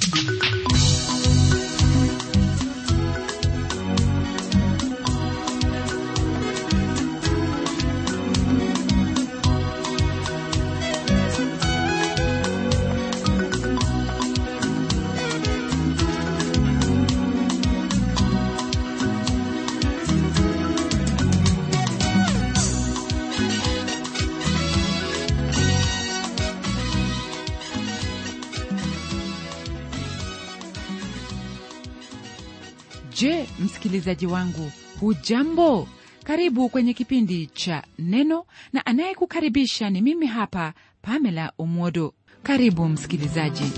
Je, msikilizaji wangu, hujambo? Karibu kwenye kipindi cha Neno, na anayekukaribisha ni mimi hapa Pamela Omodo. Karibu msikilizaji.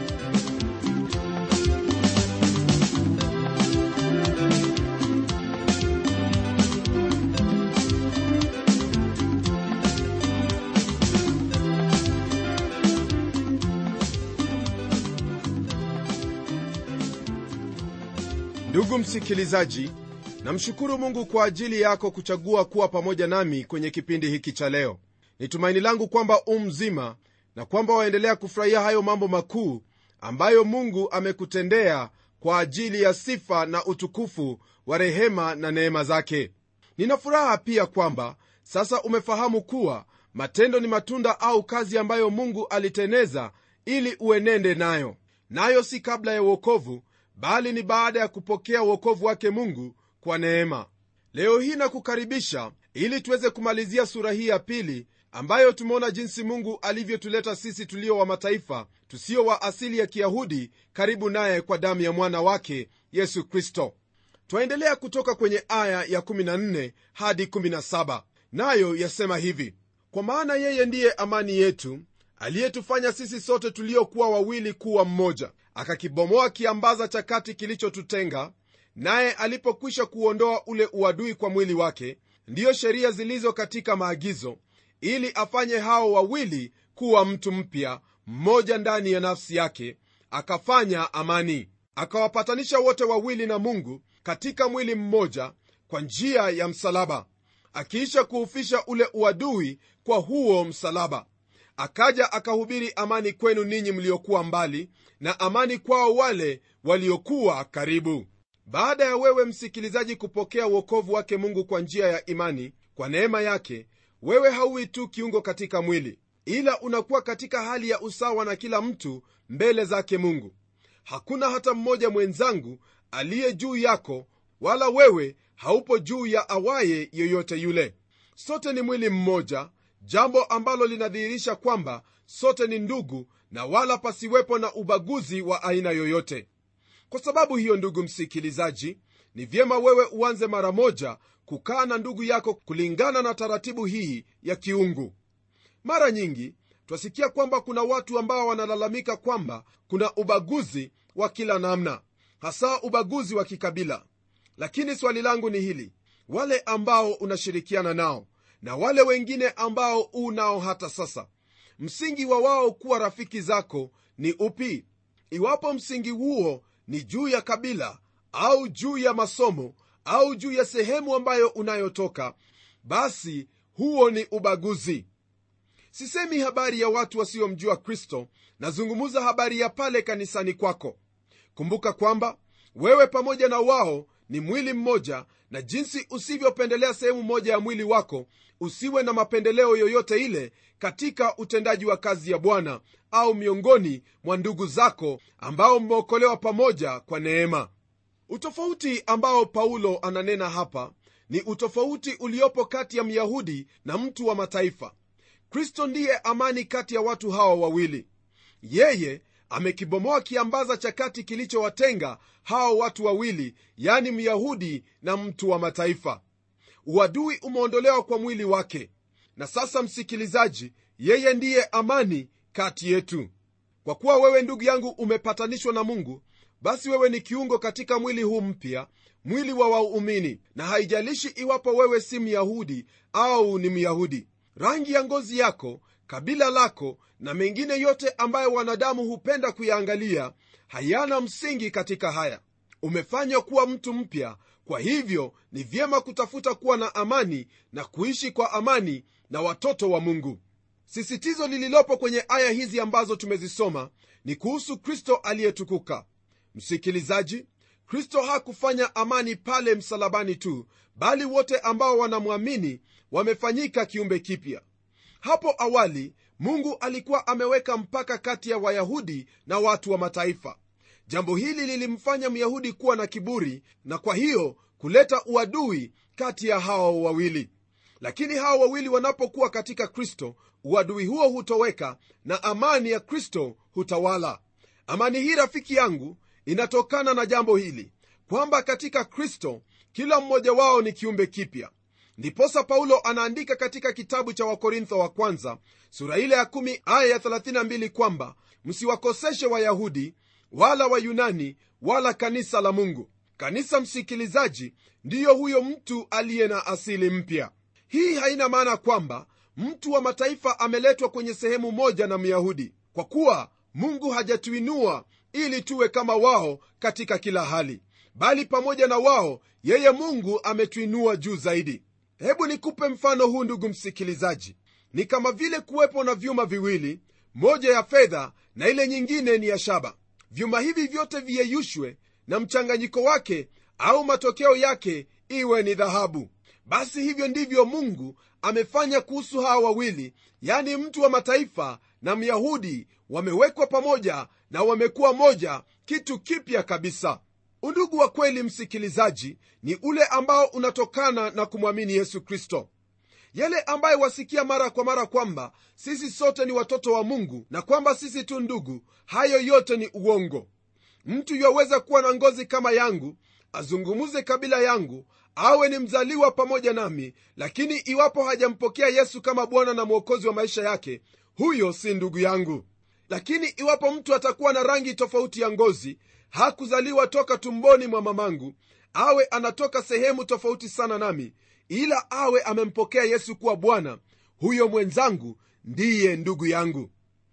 Ndugu msikilizaji, namshukuru Mungu kwa ajili yako kuchagua kuwa pamoja nami kwenye kipindi hiki cha leo. Ni tumaini langu kwamba mzima na kwamba waendelea kufurahia hayo mambo makuu ambayo Mungu amekutendea kwa ajili ya sifa na utukufu wa rehema na neema zake. Nina furaha pia kwamba sasa umefahamu kuwa matendo ni matunda au kazi ambayo Mungu aliteneza ili uenende nayo. Nayo si kabla ya wokovu, bali ni baada ya kupokea wokovu wake Mungu kwa neema. Leo hii nakukaribisha ili tuweze kumalizia sura hii ya pili, ambayo tumeona jinsi Mungu alivyotuleta sisi tulio wa mataifa, tusio wa asili ya Kiyahudi, karibu naye kwa damu ya mwana wake Yesu Kristo. Twaendelea kutoka kwenye aya ya 14 hadi 17, nayo yasema hivi: kwa maana yeye ndiye amani yetu, aliyetufanya sisi sote tuliokuwa wawili kuwa mmoja, akakibomoa kiambaza cha kati kilichotutenga, naye alipokwisha kuondoa ule uadui kwa mwili wake, ndiyo sheria zilizo katika maagizo, ili afanye hao wawili kuwa mtu mpya mmoja ndani ya nafsi yake, akafanya amani, akawapatanisha wote wawili na Mungu katika mwili mmoja kwa njia ya msalaba, akiisha kuufisha ule uadui kwa huo msalaba. Akaja akahubiri amani kwenu ninyi mliokuwa mbali, na amani kwao wale waliokuwa karibu. Baada ya wewe msikilizaji kupokea wokovu wake Mungu kwa njia ya imani kwa neema yake, wewe hauwi tu kiungo katika mwili, ila unakuwa katika hali ya usawa na kila mtu mbele zake Mungu. Hakuna hata mmoja mwenzangu aliye juu yako, wala wewe haupo juu ya awaye yoyote yule. Sote ni mwili mmoja, jambo ambalo linadhihirisha kwamba sote ni ndugu, na wala pasiwepo na ubaguzi wa aina yoyote. Kwa sababu hiyo, ndugu msikilizaji, ni vyema wewe uanze mara moja kukaa na ndugu yako kulingana na taratibu hii ya kiungu. Mara nyingi twasikia kwamba kuna watu ambao wanalalamika kwamba kuna ubaguzi wa kila namna, hasa ubaguzi wa kikabila. Lakini swali langu ni hili: wale ambao unashirikiana nao na wale wengine ambao unao hata sasa, msingi wa wao kuwa rafiki zako ni upi? Iwapo msingi huo ni juu ya kabila au juu ya masomo au juu ya sehemu ambayo unayotoka, basi huo ni ubaguzi. Sisemi habari ya watu wasiomjua Kristo, nazungumza habari ya pale kanisani kwako. Kumbuka kwamba wewe pamoja na wao ni mwili mmoja, na jinsi usivyopendelea sehemu moja ya mwili wako, usiwe na mapendeleo yoyote ile katika utendaji wa kazi ya Bwana au miongoni mwa ndugu zako ambao mmeokolewa pamoja kwa neema. Utofauti ambao Paulo ananena hapa ni utofauti uliopo kati ya Myahudi na mtu wa mataifa. Kristo ndiye amani kati ya watu hawa wawili. Yeye amekibomoa kiambaza cha kati kilichowatenga hao watu wawili, yani Myahudi na mtu wa mataifa. Uadui umeondolewa kwa mwili wake, na sasa msikilizaji, yeye ndiye amani kati yetu. Kwa kuwa wewe ndugu yangu umepatanishwa na Mungu, basi wewe ni kiungo katika mwili huu mpya, mwili wa waumini, na haijalishi iwapo wewe si Myahudi au ni Myahudi. Rangi ya ngozi yako, kabila lako na mengine yote ambayo wanadamu hupenda kuyaangalia hayana msingi katika haya. Umefanywa kuwa mtu mpya, kwa hivyo ni vyema kutafuta kuwa na amani na kuishi kwa amani na watoto wa Mungu. Sisitizo lililopo kwenye aya hizi ambazo tumezisoma ni kuhusu Kristo aliyetukuka. Msikilizaji, Kristo hakufanya amani pale msalabani tu, bali wote ambao wanamwamini wamefanyika kiumbe kipya. Hapo awali Mungu alikuwa ameweka mpaka kati ya Wayahudi na watu wa mataifa. Jambo hili lilimfanya Myahudi kuwa na kiburi na kwa hiyo kuleta uadui kati ya hao wawili. Lakini hao wawili wanapokuwa katika Kristo, uadui huo hutoweka na amani ya Kristo hutawala. Amani hii, rafiki yangu, inatokana na jambo hili kwamba katika Kristo kila mmoja wao ni kiumbe kipya. Ndiposa Paulo anaandika katika kitabu cha Wakorintho wa kwanza sura ile ya 10 aya ya 32 kwamba msiwakoseshe Wayahudi wala Wayunani wala kanisa la Mungu. Kanisa, msikilizaji, ndiyo huyo mtu aliye na asili mpya. Hii haina maana kwamba mtu wa mataifa ameletwa kwenye sehemu moja na Myahudi, kwa kuwa Mungu hajatuinua ili tuwe kama wao katika kila hali, bali pamoja na wao yeye Mungu ametuinua juu zaidi. Hebu nikupe mfano huu, ndugu msikilizaji. Ni kama vile kuwepo na vyuma viwili, moja ya fedha na ile nyingine ni ya shaba. Vyuma hivi vyote viyeyushwe na mchanganyiko wake au matokeo yake iwe ni dhahabu. Basi hivyo ndivyo Mungu amefanya kuhusu hawa wawili, yani mtu wa mataifa na Myahudi, wamewekwa pamoja na wamekuwa moja, kitu kipya kabisa. Undugu wa kweli, msikilizaji, ni ule ambao unatokana na kumwamini Yesu Kristo. Yale ambaye wasikia mara kwa mara kwamba sisi sote ni watoto wa Mungu na kwamba sisi tu ndugu, hayo yote ni uongo. Mtu yaweza kuwa na ngozi kama yangu, azungumuze kabila yangu, awe ni mzaliwa pamoja nami, lakini iwapo hajampokea Yesu kama Bwana na Mwokozi wa maisha yake, huyo si ndugu yangu. Lakini iwapo mtu atakuwa na rangi tofauti ya ngozi, hakuzaliwa toka tumboni mwa mamangu, awe anatoka sehemu tofauti sana nami, ila awe amempokea Yesu kuwa Bwana, huyo mwenzangu ndiye ndugu yangu.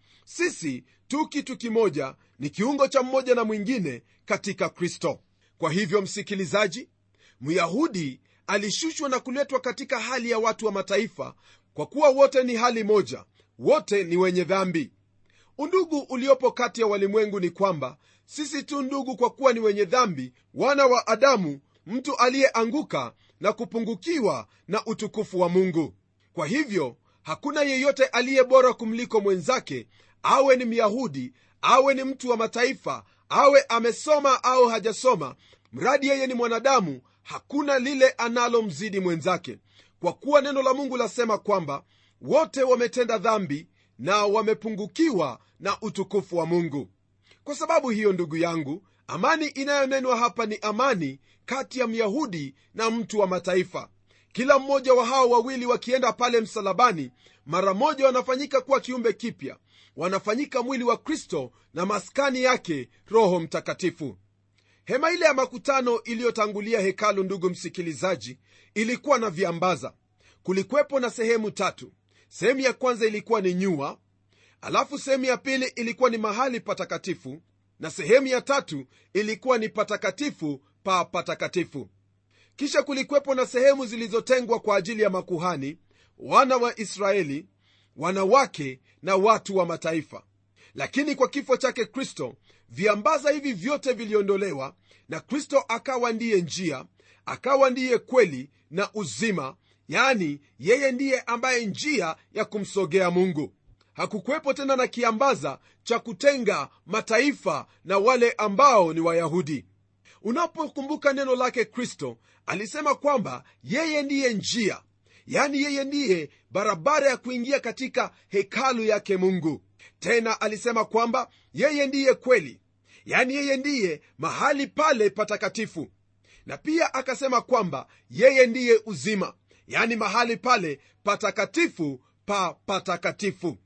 Sisi tu kitu kimoja, ni kiungo cha mmoja na mwingine katika Kristo. Kwa hivyo, msikilizaji, Myahudi alishushwa na kuletwa katika hali ya watu wa mataifa, kwa kuwa wote ni hali moja, wote ni wenye dhambi. Undugu uliopo kati ya walimwengu ni kwamba sisi tu ndugu, kwa kuwa ni wenye dhambi, wana wa Adamu, mtu aliyeanguka na kupungukiwa na utukufu wa Mungu. Kwa hivyo hakuna yeyote aliye bora kumliko mwenzake, awe ni Myahudi, awe ni mtu wa mataifa, awe amesoma au hajasoma, mradi yeye ni mwanadamu. Hakuna lile analomzidi mwenzake, kwa kuwa neno la Mungu lasema kwamba wote wametenda dhambi na wamepungukiwa na utukufu wa Mungu. Kwa sababu hiyo, ndugu yangu, amani inayonenwa hapa ni amani kati ya Myahudi na mtu wa mataifa. Kila mmoja wa hao wawili wakienda pale msalabani, mara moja wanafanyika kuwa kiumbe kipya, wanafanyika mwili wa Kristo na maskani yake Roho Mtakatifu. Hema ile ya makutano iliyotangulia hekalu, ndugu msikilizaji, ilikuwa na viambaza. Kulikuwepo na sehemu tatu. Sehemu ya kwanza ilikuwa ni nyua, alafu sehemu ya pili ilikuwa ni mahali patakatifu, na sehemu ya tatu ilikuwa ni patakatifu pa patakatifu. Kisha kulikuwepo na sehemu zilizotengwa kwa ajili ya makuhani, wana wa Israeli, wanawake na watu wa mataifa. Lakini kwa kifo chake Kristo, viambaza hivi vyote viliondolewa, na Kristo akawa ndiye njia, akawa ndiye kweli na uzima, yani yeye ndiye ambaye njia ya kumsogea Mungu. Hakukuwepo tena na kiambaza cha kutenga mataifa na wale ambao ni Wayahudi. Unapokumbuka neno lake Kristo, alisema kwamba yeye ndiye njia, yani yeye ndiye barabara ya kuingia katika hekalu yake Mungu. Tena alisema kwamba yeye ndiye kweli, yani yeye ndiye mahali pale patakatifu. Na pia akasema kwamba yeye ndiye uzima, yani mahali pale patakatifu pa patakatifu.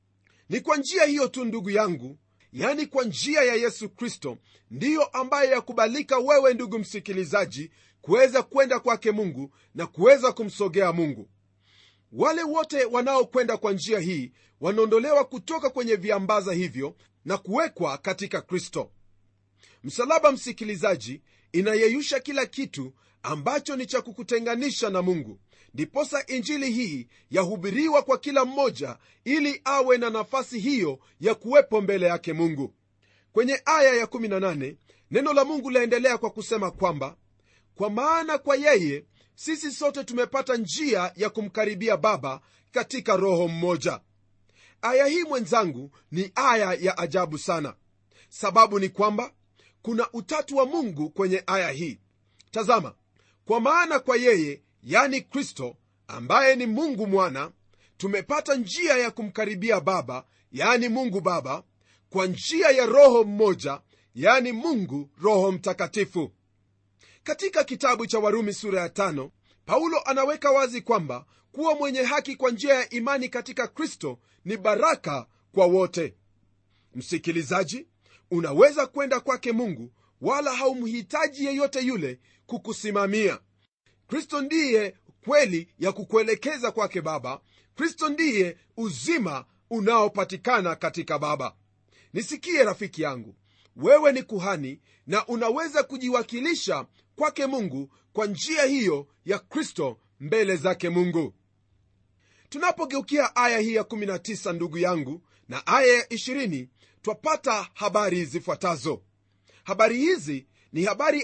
Ni kwa njia hiyo tu, ndugu yangu, yani kwa njia ya Yesu Kristo, ndiyo ambaye yakubalika wewe, ndugu msikilizaji, kuweza kwenda kwake Mungu na kuweza kumsogea Mungu. Wale wote wanaokwenda kwa njia hii wanaondolewa kutoka kwenye viambaza hivyo na kuwekwa katika Kristo. Msalaba, msikilizaji, inayeyusha kila kitu ambacho ni cha kukutenganisha na Mungu, ndiposa injili hii yahubiriwa kwa kila mmoja, ili awe na nafasi hiyo ya kuwepo mbele yake Mungu. Kwenye aya ya 18 neno la Mungu laendelea kwa kusema kwamba kwa maana kwa yeye sisi sote tumepata njia ya kumkaribia Baba katika Roho mmoja. Aya hii mwenzangu ni aya ya ajabu sana. Sababu ni kwamba kuna utatu wa Mungu kwenye aya hii. Tazama, kwa maana kwa yeye, yani Kristo ambaye ni Mungu Mwana, tumepata njia ya kumkaribia Baba, yani Mungu Baba, kwa njia ya Roho mmoja, yani Mungu Roho Mtakatifu. Katika kitabu cha Warumi sura ya 5, Paulo anaweka wazi kwamba kuwa mwenye haki kwa njia ya imani katika Kristo ni baraka kwa wote. Msikilizaji, unaweza kwenda kwake Mungu wala haumhitaji yeyote yule kukusimamia. Kristo ndiye kweli ya kukuelekeza kwake Baba. Kristo ndiye uzima unaopatikana katika Baba. Nisikie rafiki yangu, wewe ni kuhani na unaweza kujiwakilisha kwake Mungu kwa njia hiyo ya Kristo mbele zake Mungu. Tunapogeukia aya hii ya 19 ndugu yangu, na aya ya 20, twapata habari zifuatazo. Habari hizi ni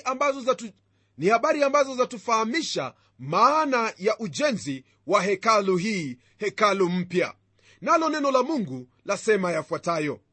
habari ambazo zatufahamisha maana ya ujenzi wa hekalu hii, hekalu mpya. Nalo neno la Mungu lasema yafuatayo: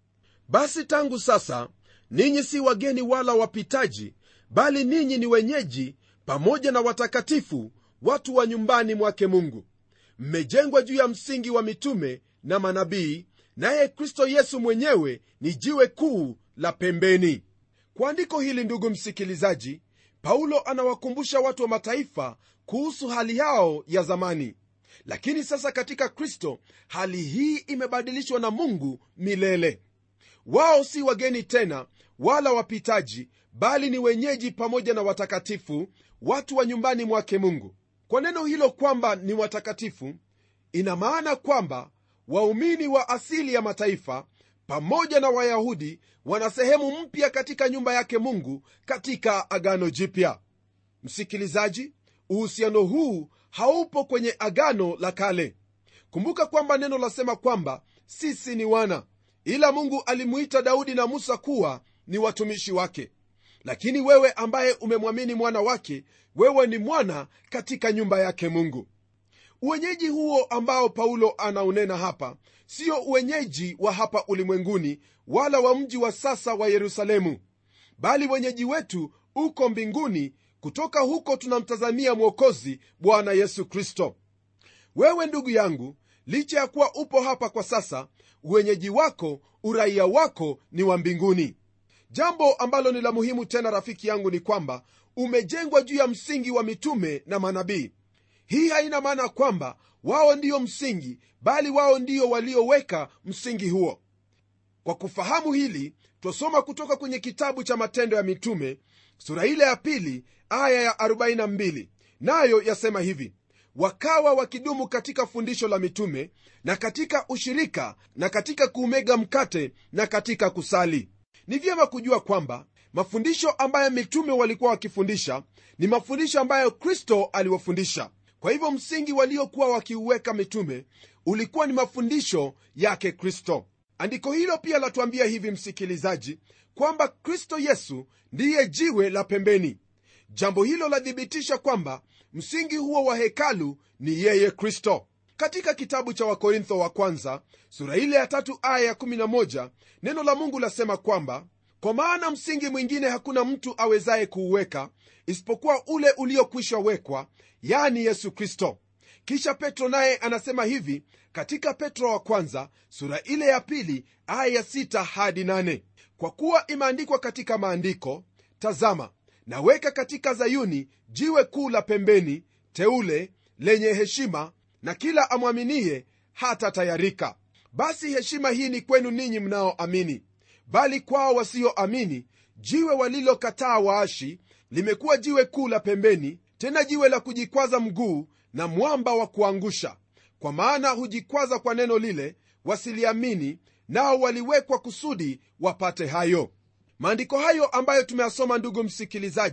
basi tangu sasa ninyi si wageni wala wapitaji, bali ninyi ni wenyeji pamoja na watakatifu, watu wa nyumbani mwake Mungu. Mmejengwa juu ya msingi wa mitume na manabii, naye Kristo Yesu mwenyewe ni jiwe kuu la pembeni. Kwa andiko hili, ndugu msikilizaji, Paulo anawakumbusha watu wa mataifa kuhusu hali yao ya zamani. Lakini sasa katika Kristo hali hii imebadilishwa na Mungu milele. Wao si wageni tena wala wapitaji, bali ni wenyeji pamoja na watakatifu, watu wa nyumbani mwake Mungu. Kwa neno hilo kwamba ni watakatifu, ina maana kwamba waumini wa asili ya mataifa pamoja na Wayahudi wana sehemu mpya katika nyumba yake Mungu katika Agano Jipya. Msikilizaji, uhusiano huu haupo kwenye Agano la Kale. Kumbuka kwamba neno lasema kwamba sisi ni wana, ila Mungu alimuita Daudi na Musa kuwa ni watumishi wake. Lakini wewe ambaye umemwamini mwana wake, wewe ni mwana katika nyumba yake Mungu. Uwenyeji huo ambao Paulo anaunena hapa sio uwenyeji wa hapa ulimwenguni wala wa mji wa sasa wa Yerusalemu, bali wenyeji wetu uko mbinguni. Kutoka huko tunamtazamia Mwokozi, Bwana Yesu Kristo. Wewe ndugu yangu, licha ya kuwa upo hapa kwa sasa, uwenyeji wako, uraia wako ni wa mbinguni. Jambo ambalo ni la muhimu tena rafiki yangu ni kwamba umejengwa juu ya msingi wa mitume na manabii. Hii haina maana kwamba wao ndio msingi, bali wao ndio walioweka msingi huo. Kwa kufahamu hili, twasoma kutoka kwenye kitabu cha Matendo ya Mitume sura ile ya 2 aya ya 42, nayo yasema hivi: wakawa wakidumu katika fundisho la mitume na katika ushirika na katika kuumega mkate na katika kusali. Ni vyema kujua kwamba mafundisho ambayo mitume walikuwa wakifundisha ni mafundisho ambayo Kristo aliwafundisha. Kwa hivyo msingi waliokuwa wakiuweka mitume ulikuwa ni mafundisho yake Kristo. Andiko hilo pia latuambia hivi msikilizaji, kwamba Kristo Yesu ndiye jiwe la pembeni. Jambo hilo lathibitisha kwamba msingi huo wa hekalu ni yeye Kristo. Katika kitabu cha Wakorintho wa kwanza sura ile ya 3 aya ya 11, neno la Mungu lasema kwamba kwa maana msingi mwingine hakuna mtu awezaye kuuweka isipokuwa ule uliokwisha wekwa, yani Yesu Kristo. Kisha Petro naye anasema hivi katika Petro wa kwanza sura ile ya 2 aya ya 6 hadi 8, kwa kuwa imeandikwa katika maandiko, tazama naweka katika Zayuni jiwe kuu la pembeni, teule, lenye heshima, na kila amwaminie hata tayarika. Basi heshima hii ni kwenu ninyi mnaoamini, bali kwao wasioamini jiwe walilokataa waashi limekuwa jiwe kuu la pembeni, tena jiwe la kujikwaza mguu na mwamba wa kuangusha. Kwa maana hujikwaza kwa neno lile, wasiliamini, nao waliwekwa kusudi wapate hayo. Maandiko hayo ambayo tumeyasoma, ndugu msikilizaji,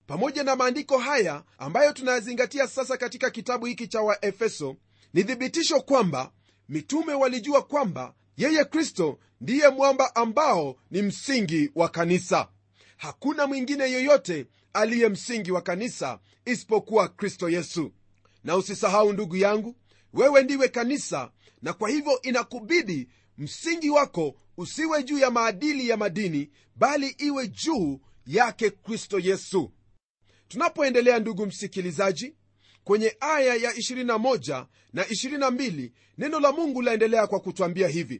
Pamoja na maandiko haya ambayo tunayazingatia sasa katika kitabu hiki cha Waefeso, ni thibitisho kwamba mitume walijua kwamba yeye Kristo ndiye mwamba ambao ni msingi wa kanisa. Hakuna mwingine yoyote aliye msingi wa kanisa isipokuwa Kristo Yesu. Na usisahau ndugu yangu, wewe ndiwe kanisa, na kwa hivyo inakubidi msingi wako usiwe juu ya maadili ya madini, bali iwe juu yake Kristo Yesu. Tunapoendelea ndugu msikilizaji, kwenye aya ya 21 na 22 neno la Mungu laendelea kwa kutuambia hivi: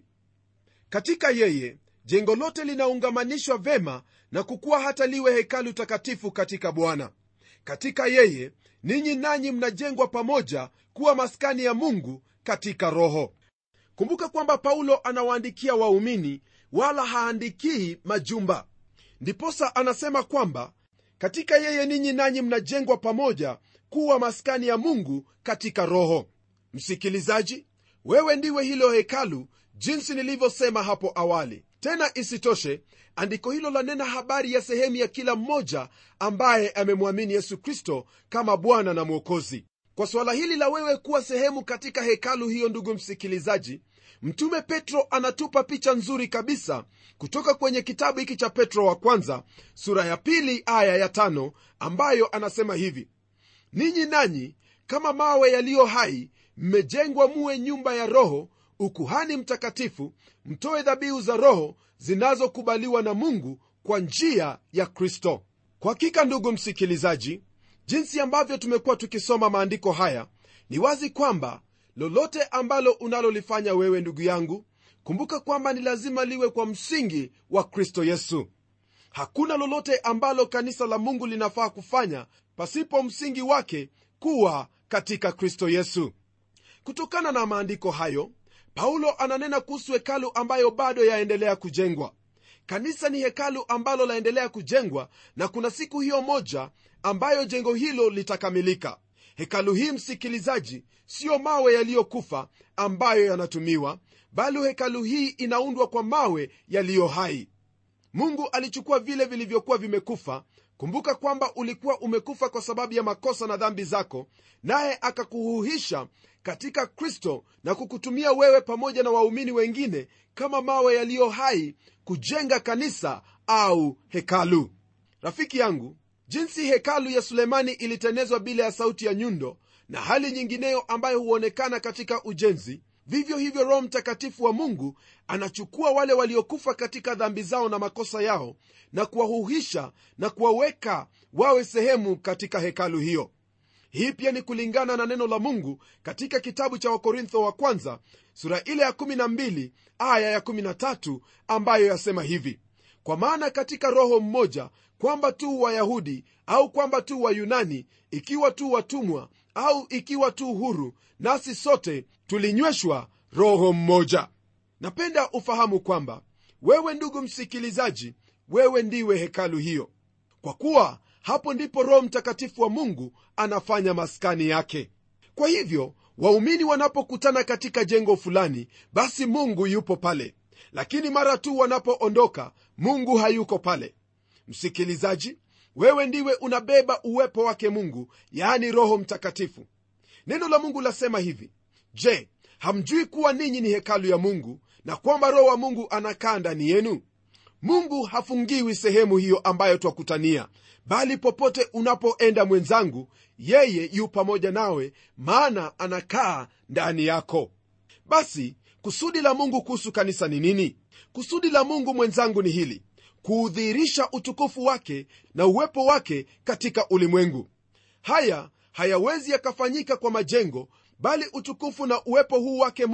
katika yeye jengo lote linaungamanishwa vema na kukua hata liwe hekalu takatifu katika Bwana. Katika yeye ninyi nanyi mnajengwa pamoja kuwa maskani ya Mungu katika Roho. Kumbuka kwamba Paulo anawaandikia waumini, wala haandikii majumba. Ndiposa anasema kwamba katika yeye ninyi nanyi mnajengwa pamoja kuwa maskani ya Mungu katika Roho. Msikilizaji, wewe ndiwe hilo hekalu, jinsi nilivyosema hapo awali. Tena isitoshe, andiko hilo lanena habari ya sehemu ya kila mmoja ambaye amemwamini Yesu Kristo kama Bwana na Mwokozi. Kwa swala hili la wewe kuwa sehemu katika hekalu hiyo, ndugu msikilizaji, Mtume Petro anatupa picha nzuri kabisa kutoka kwenye kitabu hiki cha Petro wa kwanza sura ya 2 aya ya 5, ambayo anasema hivi: ninyi nanyi kama mawe yaliyo hai mmejengwa muwe nyumba ya Roho, ukuhani mtakatifu, mtoe dhabihu za Roho zinazokubaliwa na Mungu kwa njia ya Kristo. Kwa hakika ndugu msikilizaji, jinsi ambavyo tumekuwa tukisoma maandiko haya, ni wazi kwamba lolote ambalo unalolifanya wewe ndugu yangu, kumbuka kwamba ni lazima liwe kwa msingi wa Kristo Yesu. Hakuna lolote ambalo kanisa la Mungu linafaa kufanya pasipo msingi wake kuwa katika Kristo Yesu. Kutokana na maandiko hayo, Paulo ananena kuhusu hekalu ambayo bado yaendelea kujengwa. Kanisa ni hekalu ambalo laendelea kujengwa, na kuna siku hiyo moja ambayo jengo hilo litakamilika. Hekalu hii msikilizaji, sio mawe yaliyokufa ambayo yanatumiwa, bali hekalu hii inaundwa kwa mawe yaliyo hai. Mungu alichukua vile vilivyokuwa vimekufa. Kumbuka kwamba ulikuwa umekufa kwa sababu ya makosa na dhambi zako, naye akakuhuisha katika Kristo na kukutumia wewe pamoja na waumini wengine kama mawe yaliyo hai kujenga kanisa au hekalu. Rafiki yangu, jinsi hekalu ya Sulemani ilitenezwa bila ya sauti ya nyundo na hali nyingineyo ambayo huonekana katika ujenzi, vivyo hivyo Roho Mtakatifu wa Mungu anachukua wale waliokufa katika dhambi zao na makosa yao na kuwahuhisha na kuwaweka wawe sehemu katika hekalu hiyo. Hii pia ni kulingana na neno la Mungu katika kitabu cha Wakorintho wa kwanza sura ile ya 12 aya ya 13, ambayo yasema hivi: kwa maana katika Roho mmoja, kwamba tu Wayahudi au kwamba tu Wayunani, ikiwa tu watumwa au ikiwa tu huru, nasi sote tulinyweshwa Roho mmoja. Napenda ufahamu kwamba wewe ndugu msikilizaji, wewe ndiwe hekalu hiyo, kwa kuwa hapo ndipo Roho Mtakatifu wa Mungu anafanya maskani yake. Kwa hivyo waumini wanapokutana katika jengo fulani, basi Mungu yupo pale, lakini mara tu wanapoondoka, Mungu hayuko pale. Msikilizaji, wewe ndiwe unabeba uwepo wake Mungu, yaani Roho Mtakatifu. Neno la Mungu lasema hivi: je, hamjui kuwa ninyi ni hekalu ya Mungu na kwamba Roho wa Mungu anakaa ndani yenu? Mungu hafungiwi sehemu hiyo ambayo twakutania, bali popote unapoenda mwenzangu, yeye yu pamoja nawe, maana anakaa ndani yako. Basi kusudi la Mungu kuhusu kanisa ni nini? Kusudi la Mungu mwenzangu ni hili: kuudhihirisha utukufu wake na uwepo wake katika ulimwengu. Haya hayawezi yakafanyika kwa majengo, bali utukufu na uwepo huu wake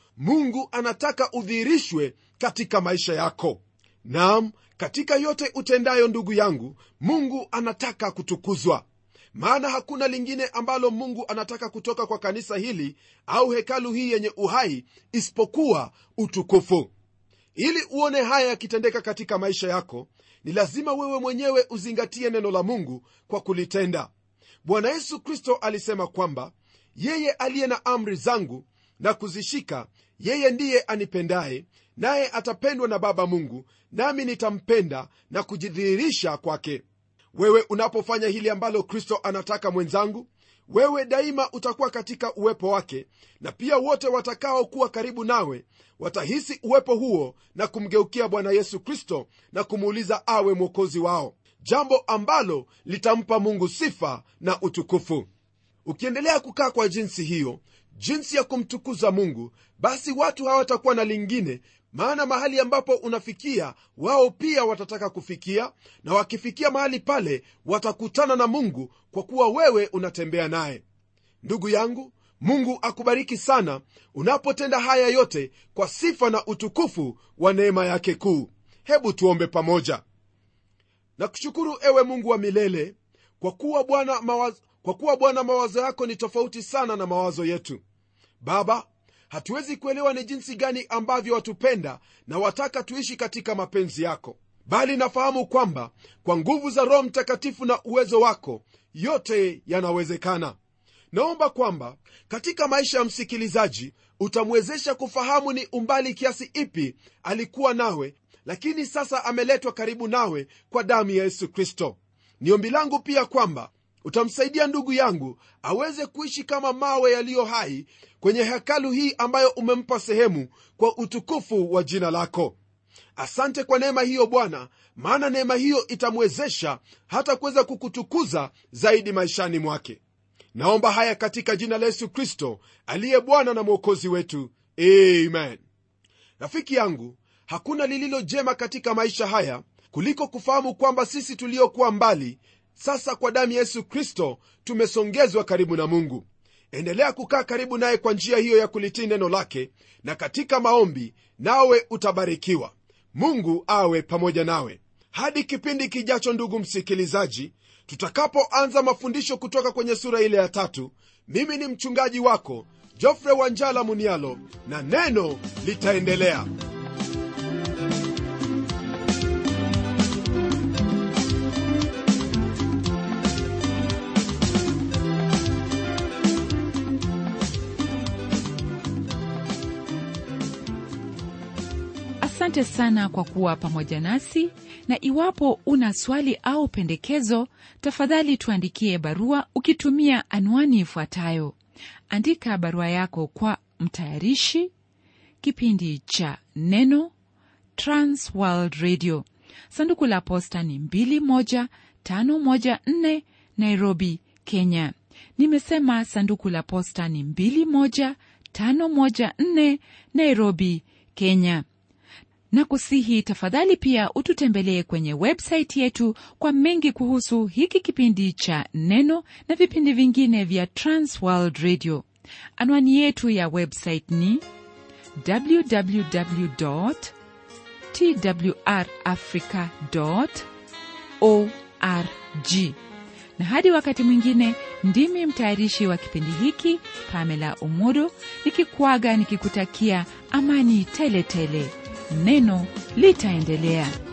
Mungu anataka udhihirishwe katika maisha yako. Naam, katika yote utendayo ndugu yangu, Mungu anataka kutukuzwa. Maana hakuna lingine ambalo Mungu anataka kutoka kwa kanisa hili au hekalu hii yenye uhai isipokuwa utukufu. Ili uone haya yakitendeka katika maisha yako, ni lazima wewe mwenyewe uzingatie neno la Mungu kwa kulitenda. Bwana Yesu Kristo alisema kwamba yeye aliye na amri zangu na kuzishika, yeye ndiye anipendaye, naye atapendwa na Baba Mungu, nami nitampenda na kujidhihirisha kwake. Wewe unapofanya hili ambalo Kristo anataka, mwenzangu, wewe daima utakuwa katika uwepo wake, na pia wote watakao kuwa karibu nawe watahisi uwepo huo na kumgeukia Bwana Yesu Kristo na kumuuliza awe mwokozi wao, jambo ambalo litampa Mungu sifa na utukufu. Ukiendelea kukaa kwa jinsi hiyo, jinsi ya kumtukuza Mungu, basi watu hawatakuwa na lingine, maana mahali ambapo unafikia wao pia watataka kufikia, na wakifikia mahali pale watakutana na Mungu kwa kuwa wewe unatembea naye. Ndugu yangu, Mungu akubariki sana unapotenda haya yote kwa sifa na utukufu wa neema yake kuu. Hebu tuombe pamoja. Nakushukuru ewe Mungu wa milele, kwa kuwa Bwana mawazo yako ni tofauti sana na mawazo yetu. Baba, hatuwezi kuelewa ni jinsi gani ambavyo watupenda na wataka tuishi katika mapenzi yako, bali nafahamu kwamba kwa nguvu za Roho Mtakatifu na uwezo wako yote yanawezekana. Naomba kwamba katika maisha ya msikilizaji utamwezesha kufahamu ni umbali kiasi ipi alikuwa nawe, lakini sasa ameletwa karibu nawe kwa damu ya Yesu Kristo. Ni ombi langu pia kwamba utamsaidia ndugu yangu aweze kuishi kama mawe yaliyo hai kwenye hekalu hii ambayo umempa sehemu kwa utukufu wa jina lako. Asante kwa neema hiyo Bwana, maana neema hiyo itamwezesha hata kuweza kukutukuza zaidi maishani mwake. Naomba haya katika jina la Yesu Kristo aliye Bwana na Mwokozi wetu, amen. Rafiki yangu, hakuna lililo jema katika maisha haya kuliko kufahamu kwamba sisi tuliokuwa mbali sasa kwa damu ya Yesu Kristo tumesongezwa karibu na Mungu. Endelea kukaa karibu naye kwa njia hiyo ya kulitii neno lake na katika maombi, nawe utabarikiwa. Mungu awe pamoja nawe. Hadi kipindi kijacho, ndugu msikilizaji, tutakapoanza mafundisho kutoka kwenye sura ile ya 3, mimi ni mchungaji wako Geoffrey Wanjala Munialo, na neno litaendelea. Asante sana kwa kuwa pamoja nasi, na iwapo una swali au pendekezo, tafadhali tuandikie barua ukitumia anwani ifuatayo. Andika barua yako kwa mtayarishi kipindi cha Neno, Trans World Radio, sanduku la posta ni 21514, Nairobi, Kenya. Nimesema sanduku la posta ni 21514, Nairobi, Kenya. Na kusihi tafadhali pia ututembelee kwenye website yetu kwa mengi kuhusu hiki kipindi cha Neno na vipindi vingine vya Trans World Radio. Anwani yetu ya website ni www.twrafrica.org. Na hadi wakati mwingine, ndimi mtayarishi wa kipindi hiki Pamela Omodo, nikikuaga nikikutakia amani tele tele. Neno litaendelea.